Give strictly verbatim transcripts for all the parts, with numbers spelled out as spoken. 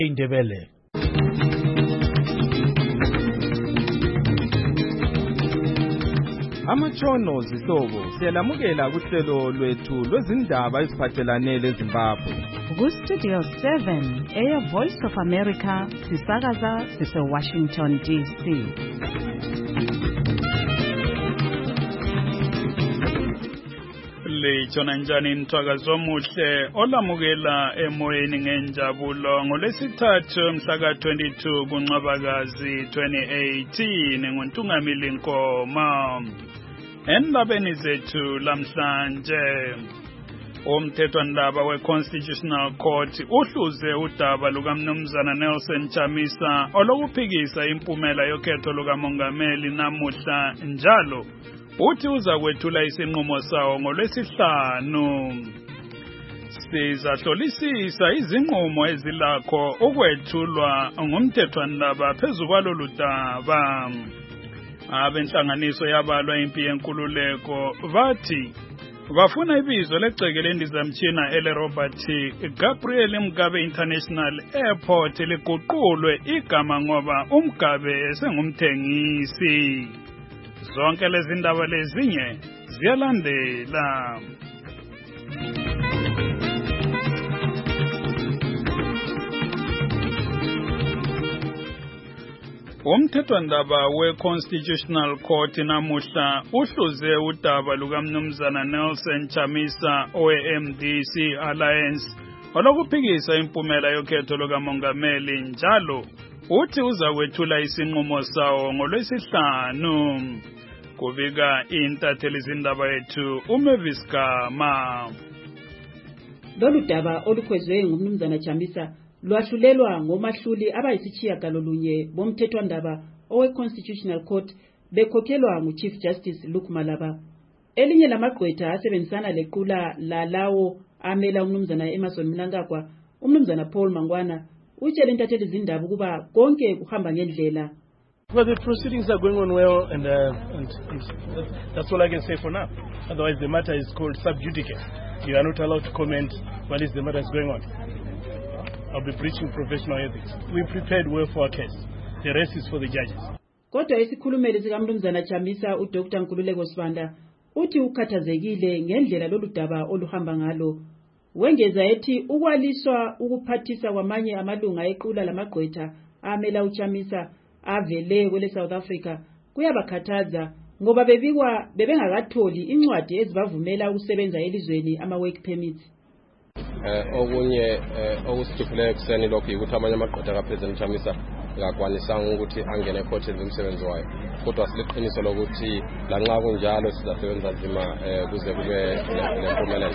Indebele. Amatshono zihlobo siyalamukela kuhlelo lwethu lwezindaba eziphathelane leZimbabwe. Ku Studio seven eya Voice of America sisakaza sise Washington D C. Lejona njani mthakazo omuhle olamukela emoyeni ngenjabulo ngolesithathu mhla twenty-two kuNcwabakazi twenty eighteen ngoNtungamili Nkoma. Endabeni zethu lamhlanje umthethwandaba we-Constitutional Court uhluze udaba lukaMnumzana Nelson Chamisa olokuphikisa impumela yokhetho lukamongameli namuhla njalo uthi uza kwethula isinqumo sawo ngolwesihlanu. Sizahlolisisa izinqumo ezilakho ukwethulwa ngumthethwandaba phezu kwalolu daba. Abenhlanganiso yabalwa impi yenkululeko bathi bafuna ibizo legceke lendizamtshina ele Robert Gabriel Mugabe International Airport liguqulwe igama ngoba uMugabe esengumthengisi. Zonke lezi ndaba lezinye ziyalandela. Umthethwandaba we-Constitutional Court namuhla uhluze udaba lukaMnumzana Nelson Chamisa owe-M D C Alliance olokuphikisa impumela yokhetho lukamongameli njalo uthi uza kwethula isinqumo sawo ngolwesihlanu. Kubika intatheli zindaba yethu uMavis Gama. Lolu daba olukhwezwe ngumnumzana Chamisa lwahlulelwa ngomahluli abayisitshiya galolunye bomthethwandaba owe-Constitutional Court bekhokhelwa nguChief Justice Luke Malaba. Elinye lamagqwetha asebenzisana lequla lalawo amela umnumzana Emmerson Mnangagwa, umnumzana Paul Mangwana, utshela intatheli zindaba ukuba konke kuhamba ngendlela. Well, the proceedings are going on well, and, uh, and, and that's all I can say for now. Otherwise, the matter is called sub judice. You are not allowed to comment what is the matter is going on. I'll be breaching professional ethics. We prepared well for our case. The rest is for the judges. Kodwa isikhulumeli sikaMnumzana Chamisa uDr Nkululeko Sibanda uthi ukhathazekile ngendlela lolu daba oluhamba ngalo. Wengeza ethi ukwaliswa ukuphathisa kwamanye amalunga equla lamagqwetha amela uChamisa avele kwele South Africa kuyabakhathaza ngoba bebikwa bebengakatholi incwadi ezibavumela ukusebenza elizweni ama work permits. Eh okunye okusithuphileyo ekseni lokho ukuthi amanye amagqwetha kaPresident Chamisa ngakwanisanga ukuthi angene ecourt umsebenzi wayo. Kodwa siliqiniso lokuthi lanxa kunjalo sizasebenza nzima kuze kube lempumelelo.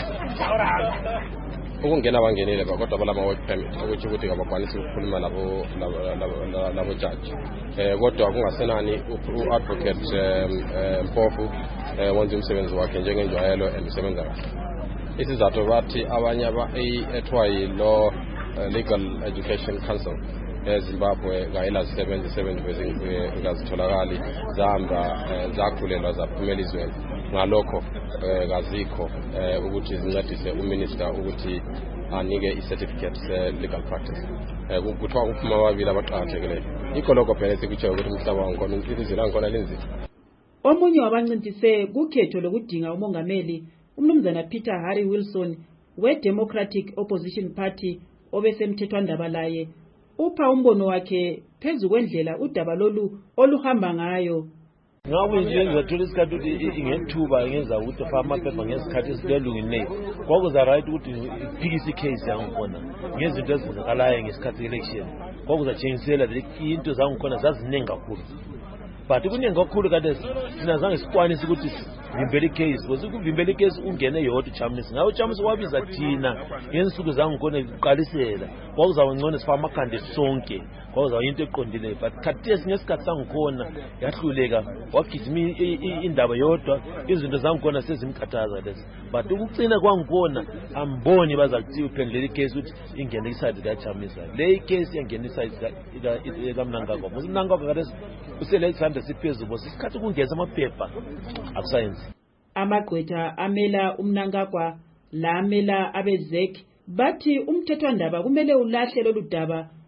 Ukungena bangenile kodwa balama work permit ukuthi ukuthi ngabakwanisa ukukhuluma labo labo judge. Eh kodwa kungasenani uadvocate Mpofu wenza umsebenzi wakhe njengenjwayelo emsebenza kahle. Isizathu bathi abanye aba ethwa yilo Legal Education Council eZimbabwe ngayela seventy-seven ngazitholakali zahamba zakhulelwa zaphumela izweni ngalokho ngazikho ukuthi zincedise uminister ukuthi anike icertificate se legal practice kuthiwa kuphuma ababili abaqhathekile ikho lokho phela sikutsho ukuthi umhlaba wankona ilizwe lankona linzima. Omunye wabancintise kukhetho lokudinga umongameli umnumzana Peter Harry Wilson we-Democratic Opposition Party obesemthethwandaba laye upha umbono wakhe phezu kwendlela udaba lolu oluhamba ngayo. Ngabe nje ngizathola isikhathi ukuthi ngethuba ngenza ukuthi fa amaphepha ngesikhathi esikalungileyo kwakuza right ukuthi iphikise icase yangikhona ngezinto ezizakalayo ngesikhathi election kwakuza changelela into zangikhona zaziningi kakhulu but kuningi kakhulu kade sina zange sikwanise ukuthi vimbele case because ukuvimbele case ungene yodwa Chamisa ngawo Chamisa wabiza thina ngensuku zangikhona iqalisela kwakuzawa ngcono sifa amakhande sonke kwakuzawa into eqondile but khathesi ngesikhathi sangikhona yahluleka wagijima indaba yodwa izinto zangikhona sezimkhathaza lezi but ukucina kwangikhona amboni bazakuthi uphendlela icase ukuthi ingene iside ka Chamisa le case yangena iside ka Mnangagwa Mnangagwa kade usele isandla siphezulu bosikhathi kungeza amaphepha akusayenzi. Amagqwetha amela uMnangagwa lamela abezek bathi umthethwandaba kumele ulahle lolu daba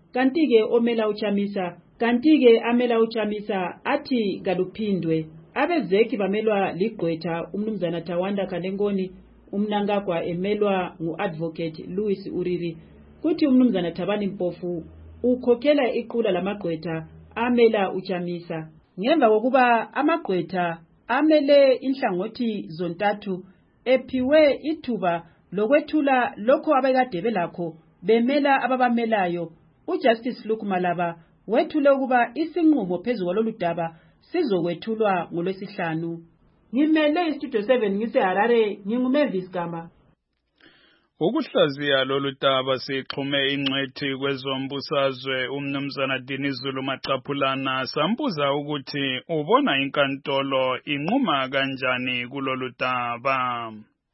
kanti-ke omela uChamisa kanti-ke amela uChamisa athi kaluphindwe abezeki bamelwa ligqwetha umnumzana Tawanda Kalengoni, umNangagwa emelwa ngu-advocate Louis Uriri, kuthi umnumzana Thabani Mpofu ukhokhela iqula lamagqwetha amela uChamisa. Ngemva kokuba amagqwetha amele inhlangothi zontathu ephiwe ithuba lokwethula lokho abekade belakho bemela ababamelayo, uJustice Luke Malaba wethule ukuba isinqumo phezu kwalolu daba sizokwethulwa ngolwesihlanu. Ngimele iStudio seven ngise-Harare, nginguMavis Gama. Ukuhlaziya lolu daba sixhume ingcwethi kwezombusazwe umnumzana Dinizulu Macaphulana sambuza ukuthi ubona inkantolo inquma kanjani kulolu daba.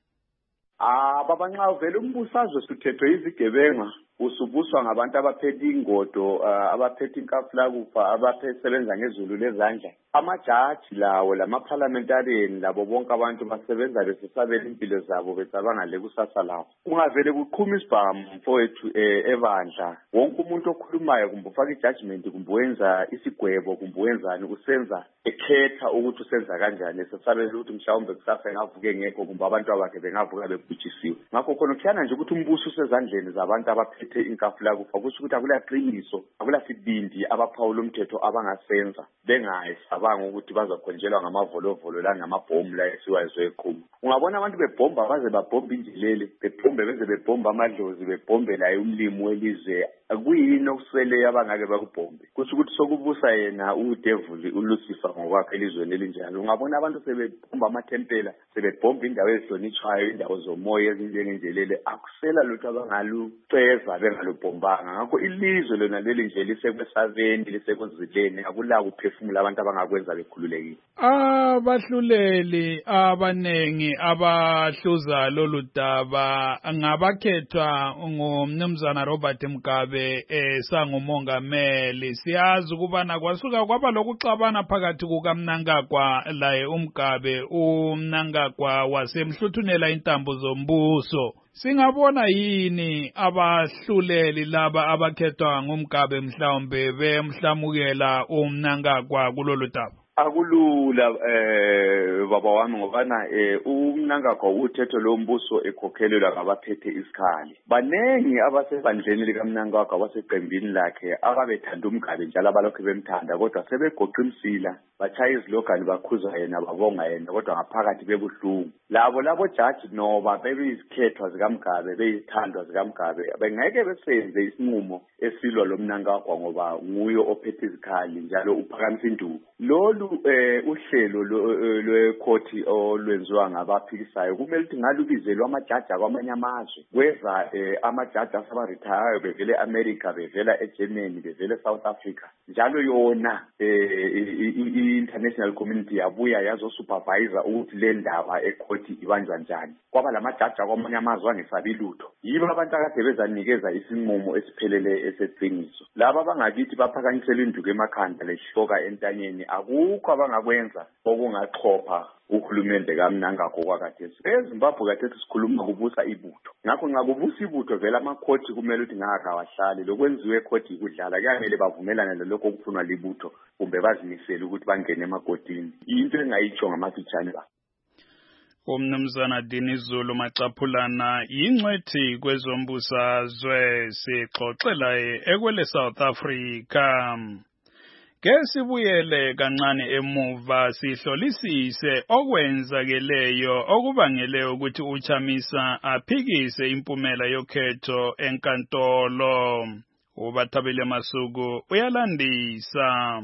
Ah baba nxa uvela umbusazwe suthethwe izigebenga usubuswa ngabantu abaphethe ingodo abaphethe inkafulakufa abasebenza ngezulu lezandla. Amajaji lawo lama-parliamentarian labo bonke abantu basebenza besesabela impilo zabo becabanga lekusasa labo. Kungavele kuqhuma isibhamu mfowethu ebandla, wonke umuntu okhulumayo kumbe ufaka ijudgment kumbe wenza isigwebo kumbe wenzani usenza ekhetha ukuthi usenza kanjani esesabela ukuthi mhlawumbe kusasa engavuke ngekho kumbe abantu abakhe bengavuka bebhujisiwe. Ngakho khona kuyana nje ukuthi umbuso usezandleni zabantu abaphethe inkafulakufa, kusho ukuthi akulaqiniso akulasibindi abaphawula umthetho abangasenza bengayi abanga ukuthi bazakhonjelwa ngamavolovolo la ngamabhomu la esiwayizwe eqhubu. Ungabona abantu bebhomba baze babhomba injilele, bebhombe beze bebhomba amadlozi, bebhombe la umlimi welizwe. Akuyini okuswele abangake bakubhombe. Kusho ukuthi sokubusa yena udevil uLucifer ngokwakhe elizweni elinjalo. Ungabona abantu sebebhomba amathempela, sebebhomba indawo ezihlonitshwayo, indawo zomoya ezinjengenjelele, akusela lutho abangaluceza bengalubhombanga. Ngakho ilizwe lona leli nje lisekwesaveni, lisekuzileni, akula kuphefumula abantu abangakwenza bekhululekile. Abahluleli abanengi abahluza lolu daba ngabakhethwa ngumnumzana Robert Mugabe esangumongameli. Siyazi ukubana kwasuka kwaba lokuxabana phakathi kukaMnangagwa laye uMugabe, uMnangagwa wasemhluthunela intambo zombuso. Singabona yini abahluleli laba abakhethwa ngumgabe mhlawumbe bemhlamukela uMnangagwa kulolu daba? Akulula eh baba wami ngobana eh uMnangagwa uthetho lombuso ekhokhelelwa ngabaphethe isikhali. Banengi abasebandleni likaMnangagwa abaseqembini lakhe ababethanda uMgabe njalo abalokho bemthanda, kodwa sebegoqa imsila bachaya izilogani bakhuza yena babonga yena, kodwa ngaphakathi bebuhlungu. Labo labo judge noba bebizikhethwa zikaMgabe beyithandwa zikaMgabe bengeke besenze isinqumo esilwa loMnangagwa ngoba nguyo ophethe izikhali njalo uphakamisa induku. Lolu eh uhlelo lwekhoti olwenziwa ngabaphikisayo kumele ukuthi ngalubizelwe amajaji akwamanye amazwe, kweza amajaji asabaretire bevele America, bevela eGermany, bevele South Africa, njalo yona i-international community yabuya yazo supervisor ukuthi le ndaba ekhoti ibanjwa njani. Kwaba lamajaji akwamanye amazwe angesabi lutho, yibo abantu akade bezanikeza isinqumo esiphelele eseqiniso. Laba abangakithi baphakanyisela induku emakhanda lehloka entanyeni, akukho abangakwenza okungaxhopha uhulumende kaMnangagwa kwakhathesi. eZimbabwe khathesi sikhuluma kubusa ibutho, ngakho nxa kubusa ibutho vele amakhoti kumele ukuthi ngaka awahlale, lokwenziwe ekhoti ikudlala kuyamele bavumelane lalokho okufunwa libutho kumbe bazimisele ukuthi bangene emakotini. Into engayitsho ngamafitshane ba umnumzana Dinizulu Macaphulana yingcwethi kwezombusazwe sixoxela ekwele South Africa. Kesibuyele kancane emuva sihlolisise okwenzakeleyo okubangele ukuthi uChamisa aphikise impumela yokhetho enkantolo. Ubathabile Masuku uyalandisa.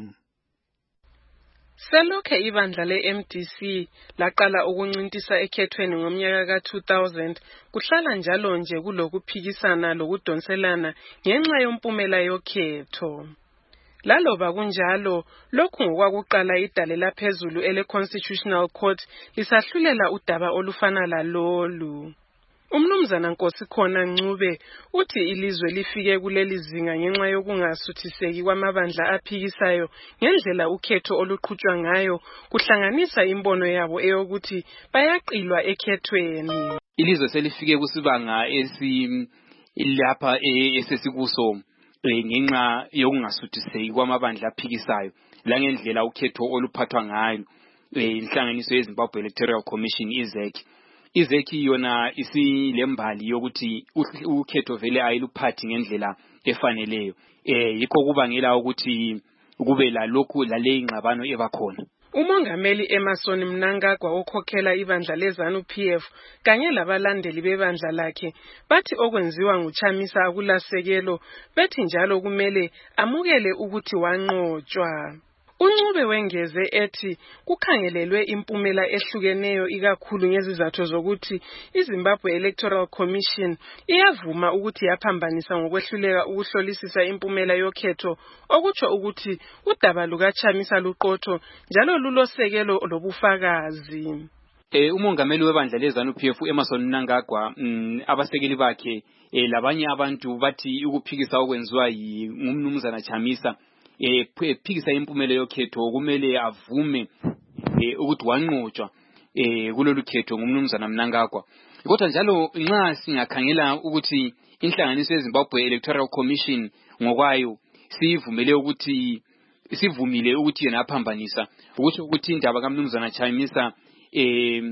Selokhe ibandla le-M D C laqala ukuncintisa ekhethweni ngomnyaka ka two thousand, kuhlala njalo nje kulokuphikisana lokudonselana ngenxa yompumela yokhetho. Laloba kunjalo, lokhu ngokwakuqala idale laphezulu ele-Constitutional Court lisahlulela udaba olufana lalolu. Umnumzana Nkosikhona Ncube uthi ilizwe lifike kuleli zinga ngenxa yokungasuthiseki kwamabandla aphikisayo ngendlela ukhetho oluqhutshwa ngayo, kuhlanganisa imbono yabo eyokuthi bayaqilwa ekhethweni. Ilizwe selifike kusibanga esi ilapha esesikuso ngenxa yokungasuthiseki kwamabandla aphikisayo la ngendlela ukhetho oluphathwa ngayo inhlanganiso yeZimbabwe Electoral Commission I Z E C. I Z E C yona isilembali yokuthi ukhetho vele ayiluphathi ngendlela efaneleyo. Eh yikho kubangela ukuthi kube la lokhu la le ingxabano ebakhona. Umongameli Emmerson Mnangagwa okhokhela ibandla leZANU P F kanye labalandeli bebandla lakhe bathi okwenziwa nguChamisa akulasekelo, bethi njalo kumele amukele ukuthi wanqotshwa. Uncube wengeze ethi kukhangelelwe impumela ehlukeneyo ikakhulu ngezizathu zokuthi iZimbabwe Electoral Commission iyavuma ukuthi yaphambanisa ngokwehluleka ukuhlolisisa impumela yokhetho, okutsho ukuthi udaba lukaChamisa luqotho njalo lulosekelo lobufakazi. Eh umongameli webandla leZANU P F Emmerson Mnangagwa mm, abasekeli bakhe eh labanye abantu bathi ukuphikisa okwenziwa ngumnumzana Chamisa eh phikisa impumela yokhetho kumele avume eh ukuthi wanqotshwa eh kulolu khetho ngumnumzana Mnangagwa. Kodwa njalo nxa singakhangela ukuthi inhlanganiso yeZimbabwe Electoral Commission ngokwayo sivumele ukuthi sivumile ukuthi yena aphambanisa ukuthi ukuthi indaba kaMnumzana Chamisa eh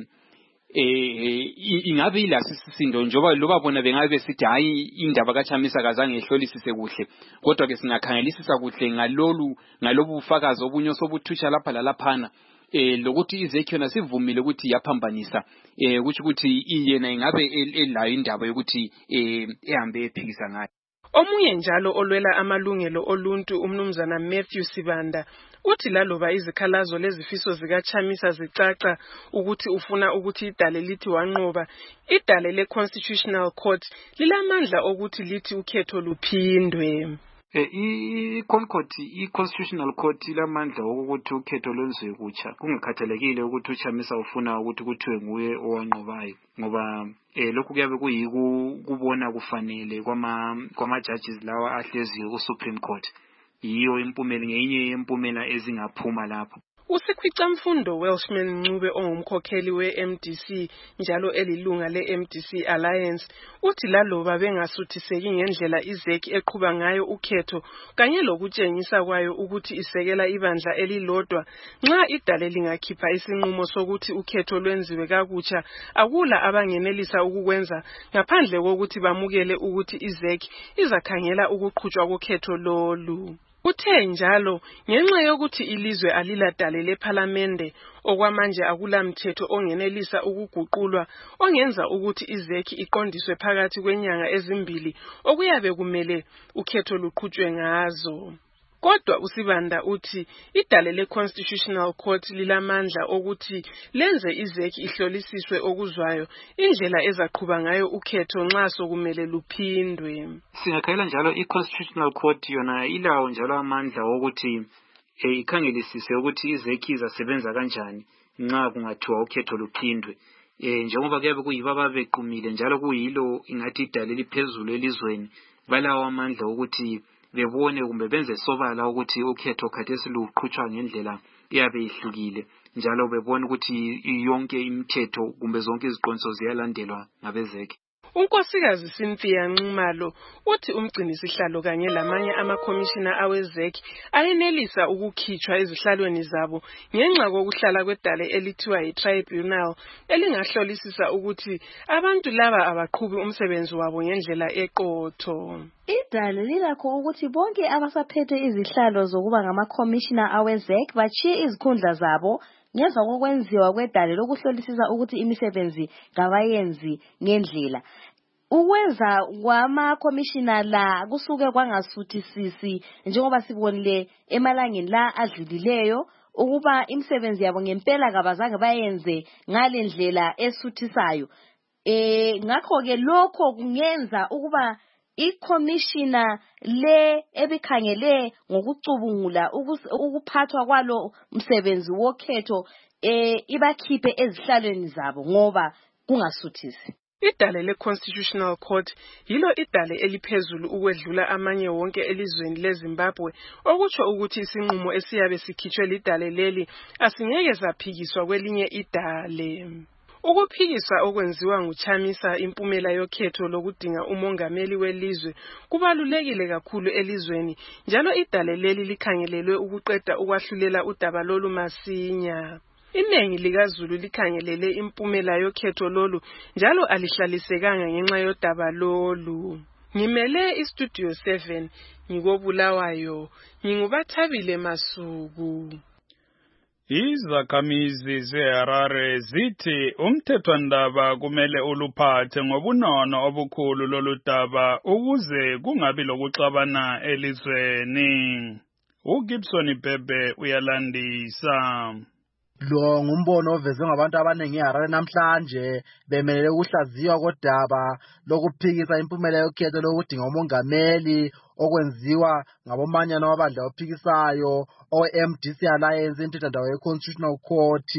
eh ingabe ilasisindo njoba loba bona bengabe besithi hayi indaba kaChamisa kazange ehlolisise kuhle, kodwa ke singakhangelisisa kuhle ngalolu ngalobu bufakazi obunyo sobuthutsha lapha lalaphana eh lokuthi iZeki yona sivumile ukuthi yaphambanisa eh ukuthi ukuthi iyena ingabe elayo indaba yokuthi eh ehambe ephikisa ngayo. Omunye njalo olwela amalungelo oluntu umnumzana Matthew Sibanda uthi laloba izikhalazo lezifiso zikaChamisa zicaca ukuthi ufuna ukuthi idale lithi wanqoba, idale leConstitutional Court lilamandla ukuthi lithi ukhetho luphindwe. Eh iConcourt iConstitutional Court ilamandla ukuthi ukhetho lwenziwe kutsha kungakhathalekile ukuthi uChamisa ufuna ukuthi kuthiwe nguye owanqobayo, ngoba eh lokhu kuyabe kuyikubona kufanele kwama kwama judges lawa ahleziyo ku Supreme Court. Yiyo impumela ngenye yempumela ezingaphuma lapha. uSikhwicamfundo Welshman Ncube ongumkhokheli we-M D C njalo elilunga le-M D C Alliance uthi laloba bengasuthiseki ngendlela iZeki eqhuba ngayo ukhetho kanye lokutshengisa kwayo ukuthi isekela ibandla elilodwa, nxa idale lingakhipha isinqumo sokuthi ukhetho lwenziwe kakutsha akula abangenelisa ukukwenza ngaphandle kokuthi bamukele ukuthi iZeki izakhangela ukuqhutshwa kokhetho lolu. Uthe njalo ngenxa yokuthi ilizwe aliladale lePhalamende okwamanje akulamthetho ongenelisa ukuguqulwa ongenza ukuthi iZeki iqondiswe phakathi kwenyanga ezimbili okuyabe kumele ukhetho luqhutshwe ngazo. Kodwa uSibanda uthi idale leConstitutional Court lilamandla okuthi lenze iZeki ihlolisiswe okuzwayo indlela ezaqhuba ngayo ukhetho nxa sokumele luphindwe. Singakhayela njalo iConstitutional Court yona ilawo njalo amandla okuthi eh ikhangelisise ukuthi iZeki izasebenza kanjani nxa kungathiwa ukhetho luphindwe. Eh njengoba kuyabe kuyibaba bequmile njalo kuyilo ingathi idale liphezulu elizweni balawo amandla ukuthi bebone kumbe benze sobala ukuthi ukhetho khathesi luqhutshwa ngendlela iyabe ihlukile njalo bebone ukuthi yonke imithetho kumbe zonke iziqondiso ziyalandelwa ngabeZeki. Unkosikazi Cynthia Nxumalo uthi umgcinisihlalo kanye lamanye amakhomishina aweZeki ayenelisa ukukhitshwa ezihlalweni zabo ngenxa kokuhlala kwedale elithiwa yitribunal elingahlolisisa ukuthi abantu laba abaqhubi umsebenzi wabo ngendlela eqotho. Idale lilakho ukuthi bonke abasaphethe izihlalo zokuba ngamakhomishina aweZeki bachiye izikhundla zabo ngemva kokwenziwa kwedale lokuhlolisisa ukuthi imisebenzi ngabayenzi ngendlela. Ukwenza kwama-commissioner la kusuke kwangasuthisisi njengoba sibonile emalangeni la adlulileyo ukuba imisebenzi yabo ngempela kabazange bayenze ngale ndlela esuthisayo. Eh ngakho ke lokho kungenza ukuba iCommissioner le ebikhangele ngokucubungula ukuphathwa kwalo msebenzi wokhetho eh ibakhiphe ezihlalweni zabo ngoba kungasuthisi. Idale leConstitutional Court yilo idale eliphezulu ukwedlula amanye wonke elizweni leZimbabwe, okutsho ukuthi isinqumo esiyabe sikhitshwe lidale leli asingeke saphikiswa kwelinye idale. Ukuphikisa okwenziwa nguChamisa impumela yokhetho lokudinga umongameli welizwe kubalulekile kakhulu elizweni njalo idale leli likhangelelwe ukuqeda ukwahlulela udaba lolu masinya. Iningi likaZulu likhangelele impumela yokhetho lolu njalo alihlalisekanga ngenxa yodaba lolu. Ngimele iStudio seven ngikobulawayo ngingubathabile Masuku. Izakhamizi zeHarare zithi umthethwandaba kumele uluphathe ngobunono obukhulu lolu daba ukuze kungabi lokuxabana elizweni. uGibson Bhebhe uyalandisa. Lo ngumbono ovezwe ngabantu abaningi eHarare namhlanje bemelele ukuhlaziywa kodaba lokuphikisa impumela yokhetho lokudinga umongameli okwenziwa ngabomanyano wabadla ophikisayo o-M D C Alliance intuthandaba ye-Constitutional Court.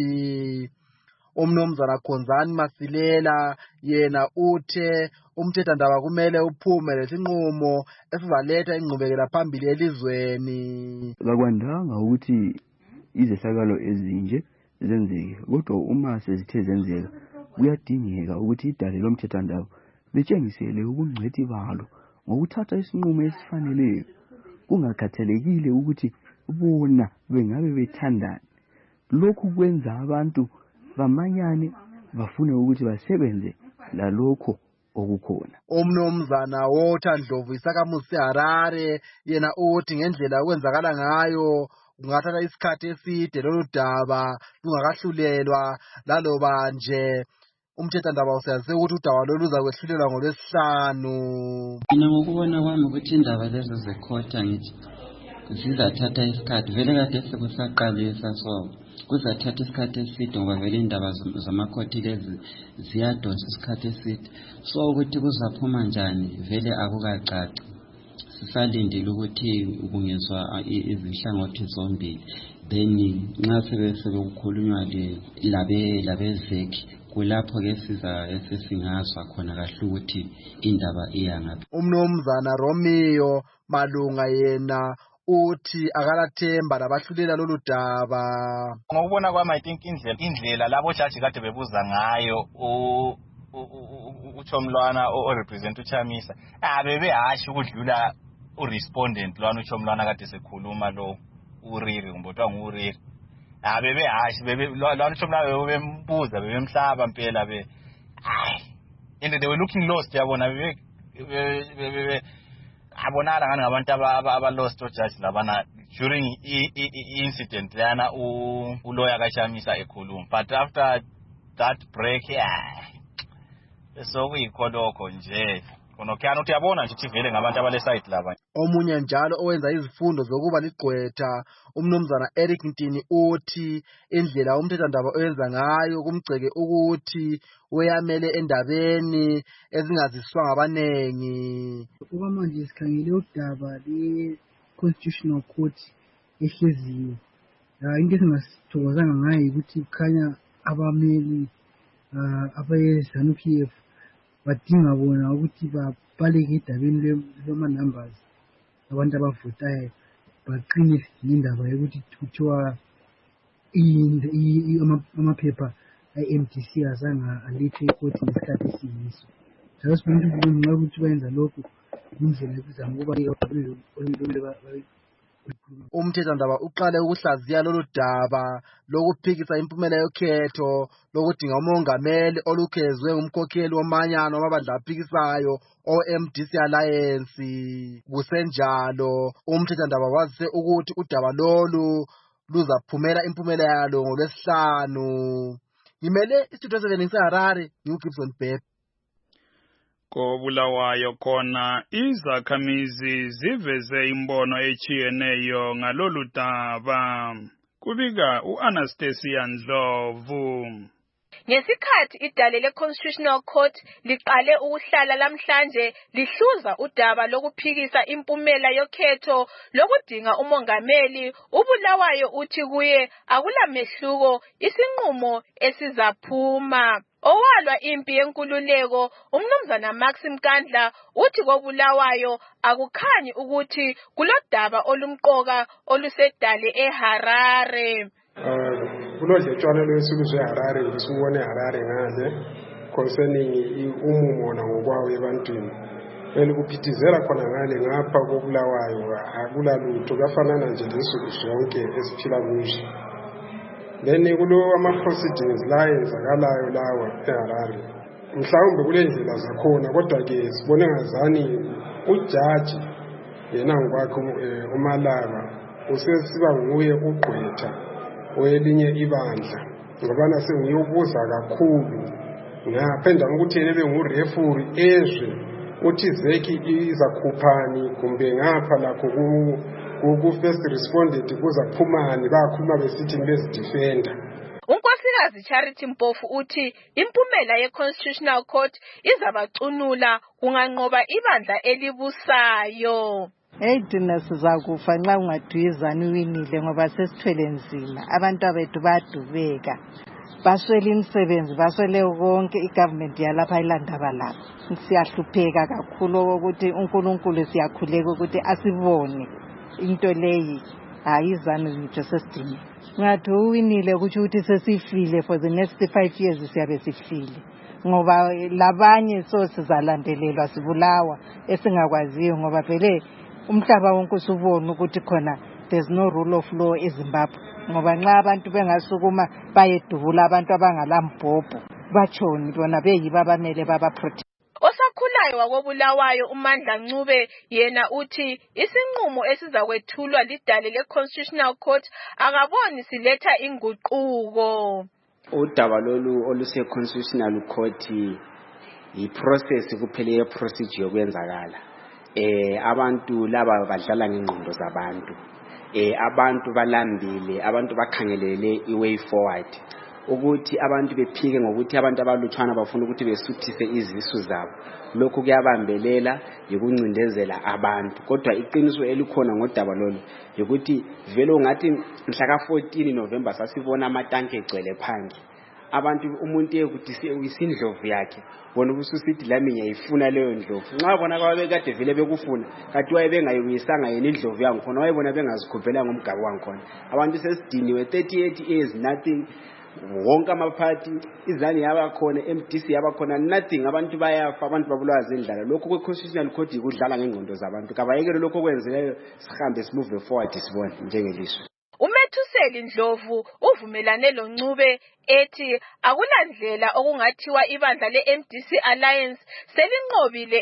Umnumzana Khonzani Masilela yena uthe umthethwandaba kumele uphume lesinqumo esizaletha ingqubekela phambili elizweni. Bakwandanga ukuthi izehlakalo ezinje zenzeke kodwa uma sezithe zenzeka kuyadingeka ukuthi idale lomthethwandaba litshengisele ubungcwethi balo ngokuthatha isinqumo esifaneleyo kungakhathalekile ukuthi bona bengabe bethandana. Lokhu kwenza abantu bamanyane bafune ukuthi basebenze lalokho okukhona. Umnumzana woThandlovu Isakamusi Harare yena uthi ngendlela okwenzakala ngayo kungathatha isikhathi eside lolu daba lungakahlulelwa laloba nje umthethwandaba usazi ukuthi udaba lolu luzakwehlulelwa ngoLwesihlanu. Mina ngokubona kwami ukuthi indaba lezo zekhotha ngithi zizathatha isikhathi vele kade sekusaqalisa so kuzathatha isikhathi eside ngoba vele indaba zamakhoti lezi ziyadonsa isikhathi eside so ukuthi kuzaphuma njani vele akukacaci. Sisalindile ukuthi kungezwa izihlangothi zombili then nxa sebekukhulunywa labe labezeki kulapho ke siza esesingazwa khona kahle ukuthi indaba iyangaphi. Umnumzana Romeo Malunga yena uthi akalathemba labahlulela lolu daba. Ngokubona kwami I think indlela indlela labo jaji kade bebuza ngayo u uChomlwana o represent uChamisa abebe hashi ukudlula urespondent lwana uChomlwana kade sekhuluma lo uriri ngoba nguriri abebe hashi bebe lwana uChomlwana bebembuza bebemhlaba impela be hayi and they were looking lost yabona bebe abonala ngani ngabantu aba lost judge labana during i incident yana u lawyer kaChamisa ekhuluma but after that break yeah so kuyikholoko nje kono kyano uyabona nje tivele ngabantu abale side laba. Omunye njalo owenza izifundo zokuba ligqwetha umnumzana Eric Ntini uthi indlela umthethwandaba oyenza ngayo kumgceke ukuthi uyamele endabeni ezingaziswa ngabanengi. Kuba manje sikhangele udaba le Constitutional Court ehleziwe. La into esingasithokozanga ngayo ukuthi kukhanya abameli abaye ZANU P F badinga bona ukuthi babhaleke edabeni loma numbers abantu abavotayo baqinise indaba yokuthi kuthiwa amaphepha I-M D C azanga alethe ikoti ngesikhathi esiyiso. Njalo sibona ukuthi ukuthi bayenza lokhu indlela yokuzama ukuba umthethwandaba uqale ukuhlaziya lolu daba lokuphikisa impumela yokhetho lokudinga umongameli olukhezwe umkhokheli womanyano wamabandla aphikisayo o-M D C Alliance. Kusenjalo umthethwandaba wazise ukuthi udaba lolu luzaphumela impumela yalo ngoLwesihlanu. Ngimele iStudio seven ngiseHarare ngiuGibson Bhebhe. Kobulawayo khona izakhamizi ziveze imbono echiyeneyo ngalolu daba. Kubika uAnastasia Ndlovu. Ngesikhathi idale le-Constitutional Court liqale ukuhlala lamhlanje lihluza udaba lokuphikisa impumela yokhetho lokudinga umongameli, uBulawayo uthi kuye akulamehluko isinqumo esizaphuma. Owalwa impi yenkululeko umnumzana Maxim Kandla uthi koBulawayo akukhanyi ukuthi kulodaba olumqoka olusedale eHarare. kulodletshwana lwesikuzwe Harare ngisubone Harare ngale concerning umumo ngokwawo ebantwini belikuphithizela khona ngale ngapha kokulawayo akulalutho kafanana nje lezinsuku zonke esiphila kuzo. Then kulo ama proceedings la enzakalayo lawa eHarare mhlawumbe kule ndlela zakhona kodwa ke sibone ngazani ujaji yena ngokwakhe uMalaba usesiba nguye ugqwetha oyelinye ibandla ngoba nase ngiyobuza kakhulu ngapenda ukuthi ebe ngurefuri ezwe uthi zeki izakhuphani kumbe ngapha lakho ku ku first respondent kuzaphumani bakhuluma besithi bezidefender. uNkosikazi Charity Mpofu uthi impumela ye-Constitutional Court izabacunula kunganqoba ibandla elibusayo. Eyidina sizakufa nxa ungadwizana uwinile ngoba sesithwele nzima abantu abethu badubeka baswele imisebenzi baswele konke igovernment yalapha ilandaba lapha siyahlupheka kakhulu ukuthi uNkulunkulu siyakhuleka ukuthi asibone into leyi ayizana ngitsho sesidini ngathi uwinile ukuthi uthi sesifile for the next five years siyabe sifile ngoba labanye so sizalandelelwa sibulawa esingakwaziyo ngoba phela umhlaba wonke usubona ukuthi khona there's no rule of law eZimbabwe ngoba nxa abantu bengasukuma bayedubula abantu abangalambhobho bachoni bona beyiba bamele baba protect. Osakhulayo wakobulawayo uMandla Ncube yena uthi isinqumo esizakwethulwa lidale le-Constitutional Court akaboni siletha inguquko. Udaba lolu oluse-Constitutional Court yi-process kuphela ye-procedure yokwenzakala. Eh abantu laba badlala ngengqondo zabantu. Eh abantu balambile, abantu bakhangelele i-way forward. Ukuthi abantu bephike ngokuthi abantu abalutshwana bafuna ukuthi besuthise izisu zabo. Lokhu kuyabambelela yikuncindezela abantu. Kodwa iqiniso elikhona ngodaba lolu ukuthi vele ungathi mhla ka fourteen November sasibona amatanki egcwele phansi. Abantu umuntu ekuthi uyisindlovu yakhe bona ubususithi lami ngiyayifuna leyo ndlovu nxa bona kwabe kade vele bekufuna kathi wayebengayibuyisanga yena indlovu yangikhona wayebona bengazikhuphela ngomgabo wangikhona abantu sesidiniwe thirty-eight years nothing wonke amaphathi izani yabakhona M D C yabakhona nothing abantu bayafa abantu babulawa zindlala lokho kwe-Constitutional Court ikudlala ngengqondo zabantu kabayekele lokho kwenzeleyo sihambe simove forward sibone njengelizwe. uMethuseli Ndlovu uvumelane lo Ncube ethi akulandlela okungathiwa ibandla le-M D C Alliance selinqobile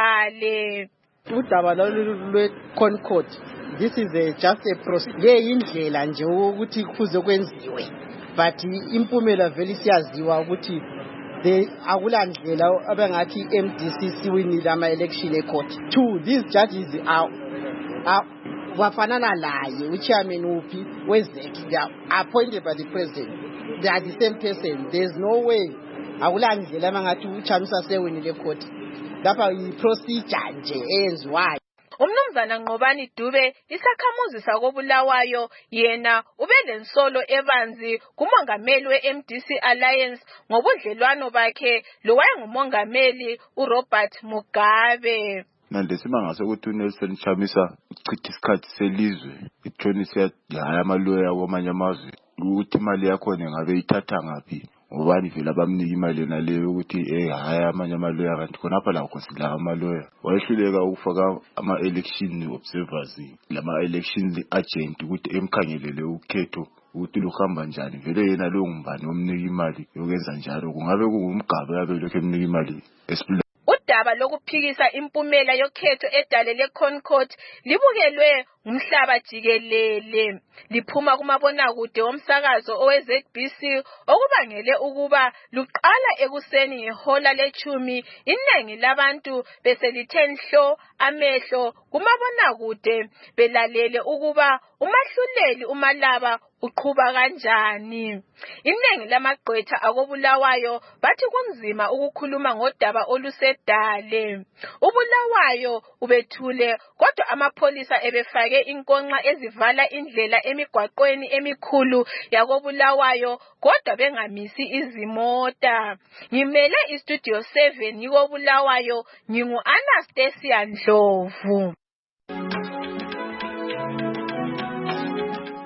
edale. Udaba lwe-Concord this is a just a process leyindlela nje ukuthi kufuze kwenziwe but impumela vele siyaziwa ukuthi the akulandlela abangathi M D C siwinile ama election e-court. Two, these judges are, are wafanana laye uchairman uphi wezeki they are appointed by the president. They are the same person. There's no way akulandlela mangathi uChamisa sewinile e-court. Lapha i-procedure nje eyenziwayo. Umnumzana Nqobani Dube isakhamuzi sakobulawayo yena ubelensolo ebanzi kumongameli we-M D C Alliance ngobudlelwano bakhe lo wayengumongameli uRobert Mugabe. Nandesimanga sokuthi uNelson Chamisa uchitha isikhathi selizwe itshonisa yaya amaloya wamanye amazwe ukuthi imali yakho ngabe ithatha ngaphi ubani vele abamnika imali yona leyo ukuthi eh haya amanye amaloya kanti khonapha la khosila amaloya wayehluleka ukufaka ama election observers lama election agent ukuthi emkhangelele ukhetho ukuthi luhamba njani vele yena lo ngumbani omnika imali yokwenza njalo kungabe kungumgaba yabe lokho emnika imali esibili. Udaba lokuphikisa impumela yokhetho edale le-Concord libukelwe ngumhlaba jikelele liphuma kumabonakude womsakazo owe-Z B C okubangele ukuba luqala ekuseni ngehola lechumi iningi labantu beselithe nhlo amehlo kumabonakude belalele ukuba umahluleli uMalaba uqhuba kanjani. Iningi lamagqwetha akobulawayo bathi kunzima ukukhuluma ngodaba olusedale. Ubulawayo ubethule kodwa amapholisa ebefake inkonxa ezivala indlela emigwaqweni emikhulu yakobulawayo kodwa bengamisi izimota. Ngimele istudio seven yikobulawayo ngingu Anastasia Ndlovu.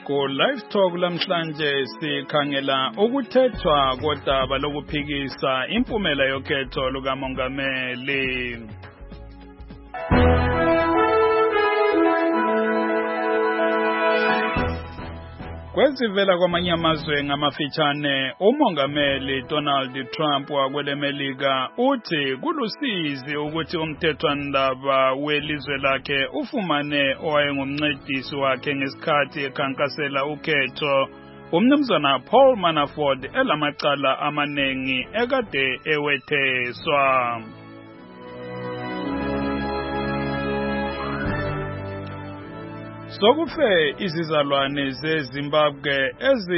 Ku Live Talk lamhlanje sikhangela ukuthethwa kodaba lokuphikisa impumela yokhetho lukamongameli. Kwezivela kwamanye amazwe ngamafitshane, umongameli Donald Trump wakwele Melika uthi kulusizi ukuthi umthethwandaba welizwe lakhe ufumane owayengumncedisi wakhe ngesikhathi ekhankasela ukhetho, umnumzana Paul Manafort elamacala amanengi ekade ewetheswa. Sokufe izizalwane zeZimbabwe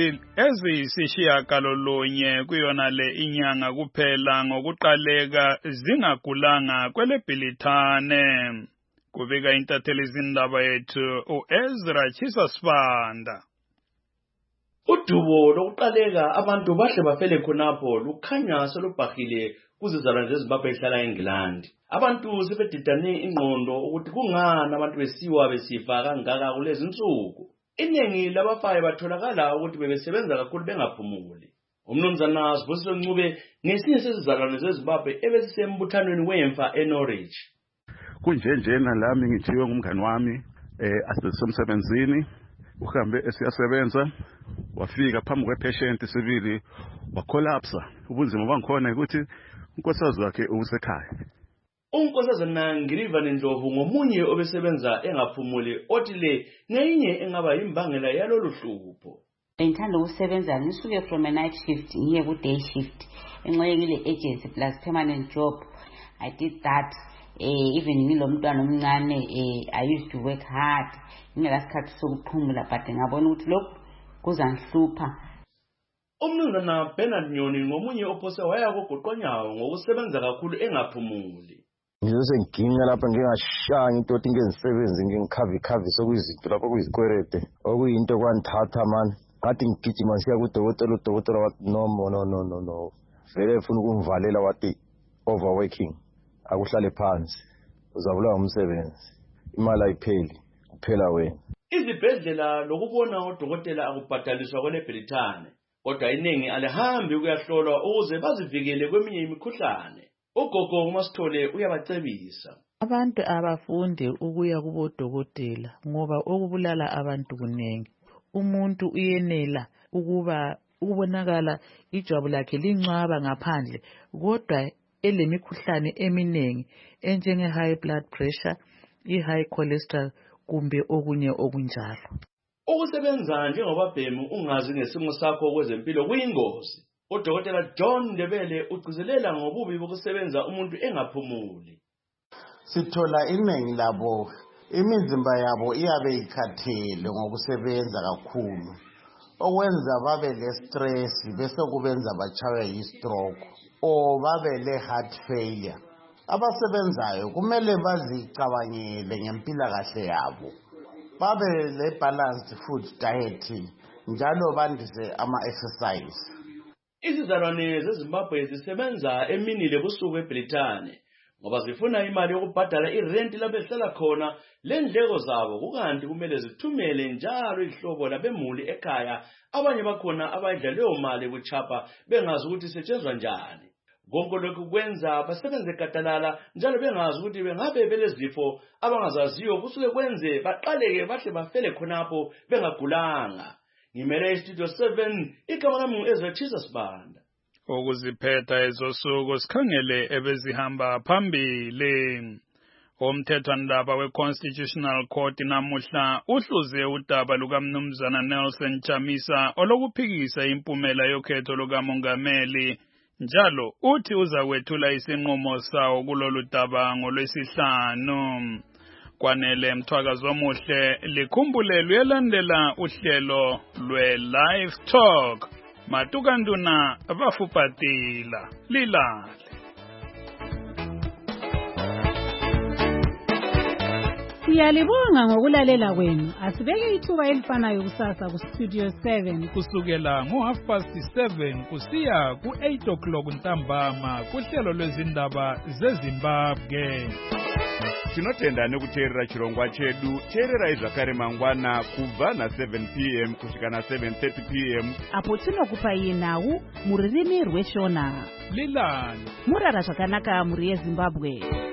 eziyisishiyagalolunye kuyona le inyanga kuphela ngokuqaleka zingagulanga kwele Bhilithane. Kubika intatheli zindaba yethu uEzra Chisasibanda. Udubo lokuqaleka abantu bahle bafele khonapho lukhanya solubhahile kuzizalwane zeZimbabwe ehlala eNgilandi. Abantu sebedidane ingqondo ukuthi kungani abantu besiwa besifa kangaka kulezi insuku. Iningi labafayo batholakala ukuthi bebesebenza kakhulu bengaphumuli. Umnumzana Sibusiso Ncube ngesinye sezizalwane zeZimbabwe ebesisembuthanweni wemfa eNorwich. Kunjenjena lami ngithiwe ngumngani wami eh asesomsebenzini uhambe esiyasebenza wafika phambi kwepatient sibili wacollapse. Ubunzima bangikhona ukuthi unkosazi wakhe usekhaya. Unkosazana Ngilivane Ndlovu ngomunye obesebenza engaphumuli othi le ngenye engaba yimbangela yalolu hlupho. Ngithanda ukusebenza ngisuke from a night shift ngiye ku day shift enqoyekile agency plus permanent job. I did that eh even ngilomntwana omncane eh I used to work hard ngelasikhathi sokuphumula but ngabona ukuthi lokho kuzangihlupha. Umnumzana Bernard Nyoni ngomunye ophose waya kogoqonyawo ngokusebenza kakhulu engaphumuli. Ngizose nginga lapha ngingashaya into othi ngisebenze ngingikhavi khavi sokuyizinto lapha kuyizikwerede okuyinto kwanthatha man ngathi ngigijima siya kudokotela udokotela wathi no no no no no vele ufuna ukungivalela wathi overworking akuhlale phansi uzabulawa umsebenzi imali ayipheli kuphela wena. Izibhedlela lokubona udokotela akubhadaliswa kwele Bhilithane kodwa iningi alihambi ukuyahlolwa ukuze bazivikele kweminye imikhuhlane. Ugogo uMasithole uyabacebisa abantu abafunde ukuya kubodokotela ngoba okubulala abantu kunengi. Umuntu uyenela ukuba ukubonakala ijwabu lakhe lincwaba ngaphandle kodwa elemikhuhlane eminengi enjenge high blood pressure, i high cholesterol kumbe okunye okunjalo. Ukusebenza njengobabhemu ungazi ngesimo sakho kwezempilo kuyingozi. Udokotela John Ndebele ugcizelela ngobubi bokusebenza umuntu engaphumuli. Sithola iningi labo imizimba yabo iyabe ikhathele ngokusebenza kakhulu okwenza babe le stress bese kubenza bachawe yi-stroke o babe le heart failure. Abasebenzayo kumele bazicabangele ngempilakahle yabo babe le balanced food diet njalo bandise ama exercise. Izizalwane zeZimbabwe zisebenza emini lebusuku eBrithani ngoba zifuna imali yokubhadala irent labehlala khona lendleko zabo kukanti kumele zithumele njalo ihlobo labemuli ekhaya abanye bakhona abayidla leyo mali kuchapha bengazi ukuthi isetshenzwa njani. Konke lokhu kwenza basebenze gadalala njalo bengazi ukuthi bengabe belezifo abangazaziyo kusuke kwenze baqaleke bahle bafele khonapho bengagulanga. Ngimele Studio seven igama lami Ezra Chisasibanda. Ukuziphetha ezosuku sikhangele ebezihamba phambili. Umthethwandaba we-Constitutional Court namuhla uhluze udaba lukaMnumzana Nelson Chamisa olokuphikisa impumela yokhetho lukamongameli. Njalo uthi uzakwethula isinqumo sawo kulolu daba ngolwesihlanu. Kwanele Mthwakazi omuhle likhumbule luyelandela uhlelo lwe-Live Talk. Matukanduna bafupatila lilale. Siyalibonga ngokulalela kwenu. Asibeke ithuba elifanayo kusasa ku Studio seven kusukela ngo half past seven kusiya ku eight o'clock ntambama kuhlelo lwezindaba zeZimbabwe. Tinotenda nekuteerera chirongwa chedu. Teerera zvakare mangwana kubva na seven p m kusvika na seven thirty p m apo tinokupai nhau muririmi rweshona. Lilani murara zvakanaka muri yeZimbabwe.